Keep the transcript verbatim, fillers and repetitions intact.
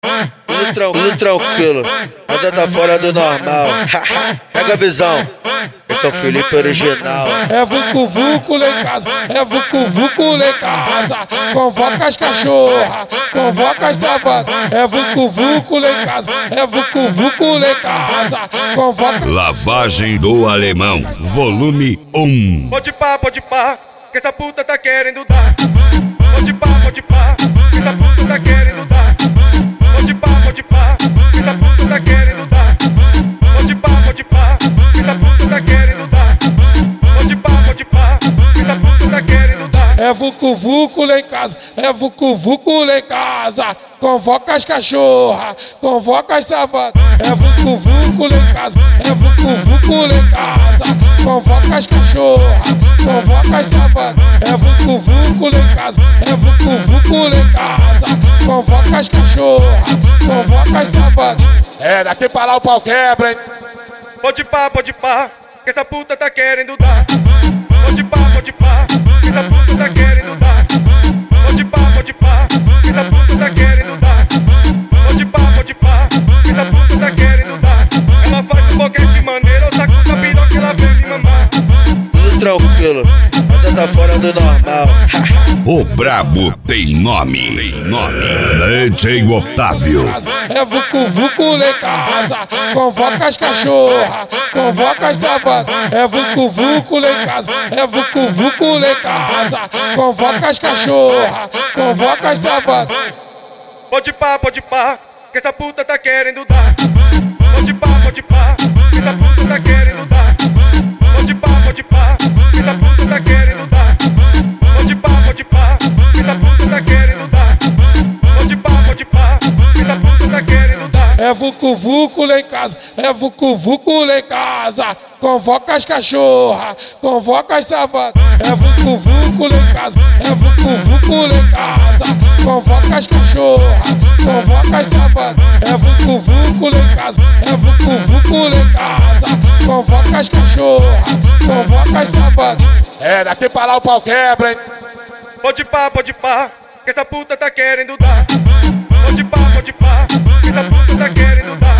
Tudo tranquilo, tranquilo, nada tá fora do normal. Pega a visão, esse é o Felipe original. É vucu vucu lá em casa, é vucu vucu lá em casa. Convoca as cachorras, convoca as savanas. É vucu vucu lá em casa, é vucu vucu lá em casa. Convoca. Lavagem do Alemão, volume um. Pode pá, pode pá, que essa puta tá querendo dar. Pode pá, pode pá, que essa puta tá querendo dar. Pode pá, pode pá, que essa puta tá querendo dar. Pode pá, pode pá, que essa puta tá querendo dar. Pode pá, pode pá, que essa puta tá querendo dar. É vucu vucu lá em casa, é vucu vucu lá em casa. Convoca as cachorras, convoca as savanas. É vucu vucu lá em casa, é vucu vucu lá em casa. Convoca as cachorras, convoca as savanas. É vucu vucu lá em casa, é vucu vucu lá em casa. Convoca as cachorras, convoca as savanas. É, daqui pra lá o pau quebra, hein? Pode pá, pode pá, que essa puta tá querendo dar. Pode pá, pode pá, que essa puta tá querendo dar. Pode pá, pode pá, que essa puta tá querendo dar. Pode pá, pode pá, que essa puta tá querendo dar. Ela faz um boquete maneiro, eu saco da piroca e ela vem me mamar. Tudo tranquilo, nada tá fora do normal. O brabo tem nome, tem nome. D J Otávio. É vucu vucu lá em casa. Convoca as cachorras, convoca as savanas. É vucu vucu lá em casa, é vucu vucu lá em casa. Convoca as cachorras, convoca as savanas. Pode pá, pode pá, que essa puta tá querendo dar. Pode pá, pode pá, que essa puta tá querendo dar. Pode pá, pode pá, que essa puta tá querendo dar. Pode pá, pode pá, que essa puta tá querendo dar. Pode pá, pode pá, que essa puta tá querendo dar. É vucu vucu lá em casa, é vucu vucu lá em casa. Convoca as cachorras, convoca as savanas. É vucu vucu lá em casa, é vucu vucu lá em casa. Convoca as cachorras, convoca as savanas. É vucu vucu lá em casa, é vucu vucu lá em casa. Convoca as cachorras, convoca as savanas. É, daqui pra lá o pau quebra, hein? Pode pá, pode pá, que essa puta tá querendo dar. Pode pá, pode pá, que essa puta tá querendo dar.